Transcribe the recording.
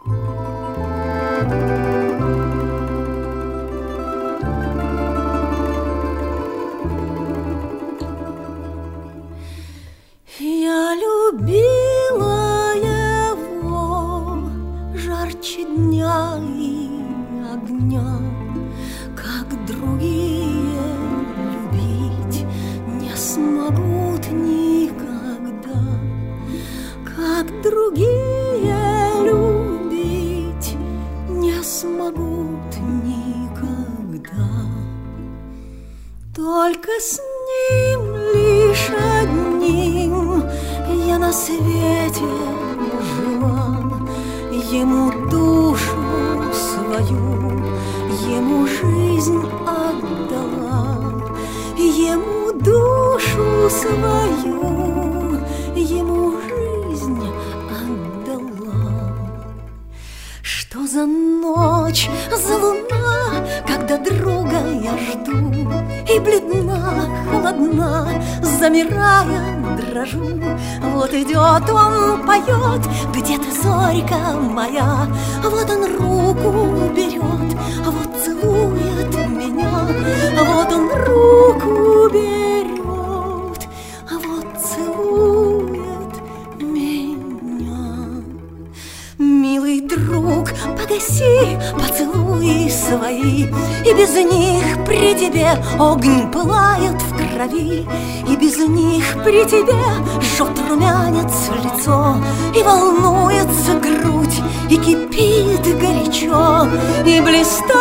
Я любила его жарче дня и огня, как другие любить не смогут никогда, как другие любить не смогут никогда. Только с ним лишь одним я на свете жила, ему душу свою, ему жизнь отдала, ему душу свою, ему жизнь отдала. Что за ночь, за луна, когда друга я жду, и бледна, холодна, замирая, дрожу. Вот идет он, поет, где ты, зорька моя? Вот он руку берет, вот целует меня, вот он руку берет, вот целует меня. Милый друг, погаси поцелуи свои, и без них при тебе огонь пылает в крови, и без них при тебе жжет румянец лицо, и волнуется грудь, и кипит горячо, и блистает